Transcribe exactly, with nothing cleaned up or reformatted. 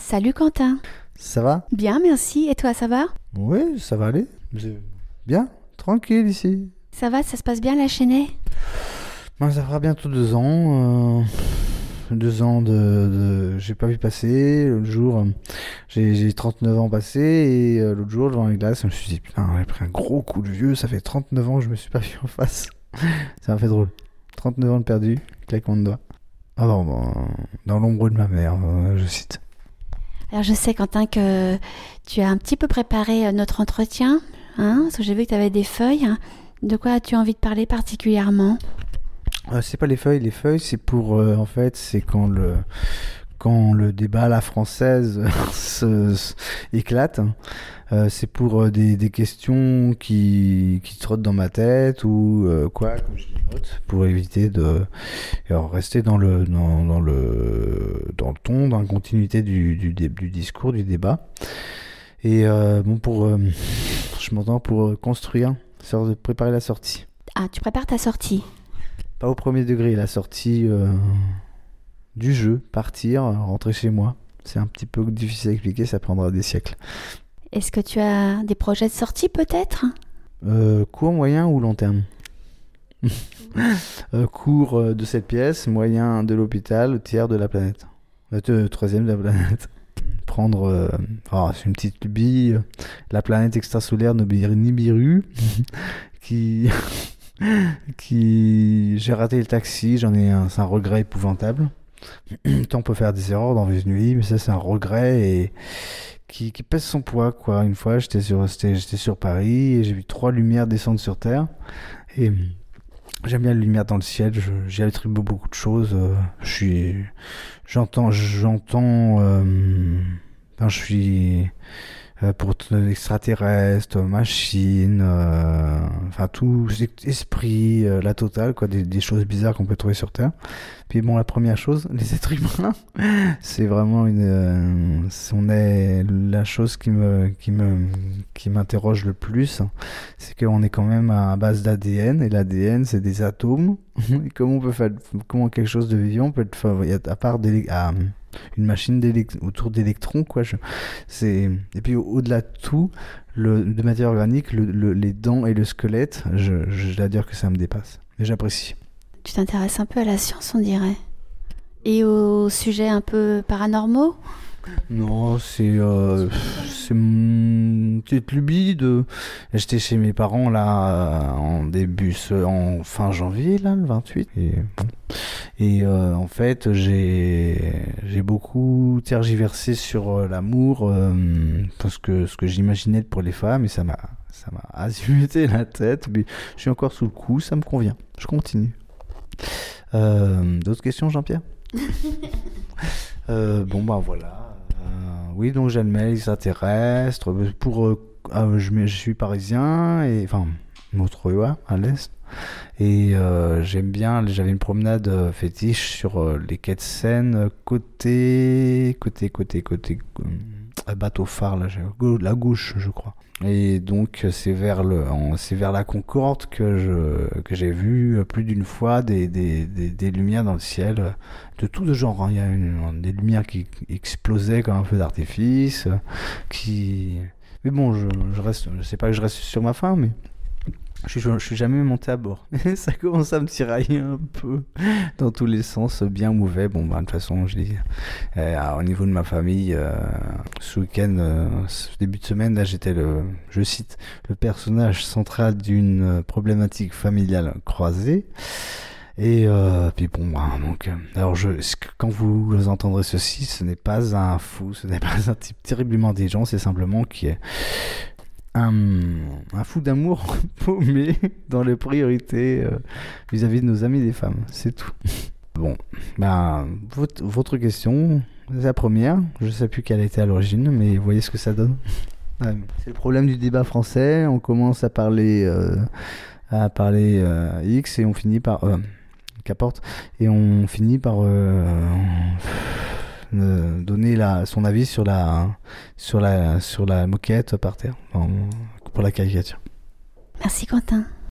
Salut Quentin. Ça va? Bien, merci. Et toi, ça va? Oui, ça va aller. C'est bien, tranquille ici. Ça va, ça se passe bien la Chênaie? Ben, ça fera bientôt deux ans. euh, deux ans de, de- J'ai pas vu passer. L'autre jour, euh, j'ai j'ai trente-neuf ans passés. Et euh, l'autre jour, devant les glaces, je me suis dit, putain, j'ai pris un gros coup de vieux. Ça fait trente-neuf ans que je me suis pas vu en face. Ça m'a fait drôle. trente-neuf ans de perdu, claquement de doigts. Ah non, bon, dans l'ombre de ma mère, euh, je cite. Alors je sais Quentin que tu as un petit peu préparé euh, notre entretien, hein, parce que j'ai vu que tu avais des feuilles. Hein. De quoi as-tu envie de parler particulièrement? Euh, c'est pas les feuilles, les feuilles c'est pour euh, en fait c'est quand le quand le débat à la française se, se- éclate. Euh, c'est pour euh, des, des questions qui, qui trottent dans ma tête ou euh, quoi, comme je les note, pour éviter de alors, rester dans le dans, dans le dans le ton, dans la continuité du, du, dé- du discours, du débat. Et euh, bon pour euh, je m'entends pour euh, construire, sor- préparer la sortie. Ah, tu prépares ta sortie. Pas au premier degré, la sortie euh, du jeu, partir, euh, rentrer chez moi. C'est un petit peu difficile à expliquer, ça prendra des siècles. Est-ce que tu as des projets de sortie peut-être? Euh, court, moyen ou long terme? Euh, Court euh, de cette pièce, moyen de l'hôpital, tiers de la planète. Euh, te- troisième de la planète. Prendre, euh, oh, c'est une petite lubie, euh, la planète extrasolaire Nibiru, qui... qui j'ai raté le taxi, j'en ai un, c'est un regret épouvantable. Tant on peut faire des erreurs dans une nuit, mais ça c'est un regret et qui, qui pèse son poids quoi. Une fois j'étais sur j'étais, j'étais sur Paris et j'ai vu trois lumières descendre sur Terre et hum, j'aime bien les lumières dans le ciel. Je, j'y attribue beaucoup de choses. euh, je suis j'entends j'entends euh, ben, je suis euh, pour t- extraterrestres, machines, euh, enfin tout, esprit, euh, la totale, quoi, des, des choses bizarres qu'on peut trouver sur Terre. Puis bon, la première chose, les êtres humains, c'est vraiment une, euh, on est la chose qui me, qui me, qui m'interroge le plus, c'est qu'on est quand même à base d'A D N et l'A D N c'est des atomes. Et comment on peut faire, comment quelque chose de vivant peut être, fa- à part des, à, une machine d'élect- autour d'électrons quoi je, c'est et puis au- au-delà de tout le, de matière organique le, le- les dents et le squelette je, je, je dois dire que ça me dépasse mais j'apprécie. Tu t'intéresses un peu à la science, on dirait. Et aux sujets un peu paranormaux? Non, c'est euh, c'est une petite lubie de. J'étais chez mes parents là en début, ce- en fin janvier là, le vingt-huit. Et, bon. Et euh, en fait, j'ai j'ai beaucoup tergiversé sur euh, l'amour euh, parce que ce que j'imaginais pour les femmes et ça m'a ça m'a azimuté la tête. Mais je suis encore sous le coup, ça me convient. Je continue. Euh, d'autres questions, Jean-Pierre? Euh, bon bah voilà. Euh, oui donc j'admets les extraterrestres. Pour euh, ah, je, me- je suis parisien et enfin Montreuil à l'est et euh, j'aime bien. J'avais une promenade euh, fétiche sur euh, les quais de Seine euh, côté côté côté côté euh, bateau phare là, j'ai- gau- la gauche je crois. Et donc c'est vers le en- c'est vers la Concorde que je que j'ai vu euh, plus d'une fois des, des, des, des lumières dans le ciel euh, de tout de genre. Hein. Il y a une- des lumières qui explosaient comme un feu d'artifice, euh, qui. Mais bon, je, je reste, je sais pas que je reste sur ma faim, mais je suis, je suis jamais monté à bord. Ça commence à me tirailler un peu dans tous les sens, bien mauvais. Bon, bah, de toute façon, je dis, euh, alors, au niveau de ma famille, euh, ce week-end, euh, ce début de semaine, là, j'étais le, je cite, le personnage central d'une euh, problématique familiale croisée. Et euh, puis bon, bah, donc, euh, alors je, ce que- quand vous entendrez ceci, ce n'est pas un fou, ce n'est pas un type terriblement intelligent, c'est simplement qui est un, un fou d'amour paumé dans les priorités euh, vis-à-vis de nos amis des femmes, c'est tout. Bon, bah, votre, votre question, c'est la première, je ne sais plus quelle était à l'origine, mais vous voyez ce que ça donne. Ouais, c'est le problème du débat français, on commence à parler, euh, à parler euh, X et on finit par... Euh, qu'apporte et on finit par euh, euh, donner la, son avis sur la, sur la, sur la moquette par terre en- pour la caricature. Merci Quentin.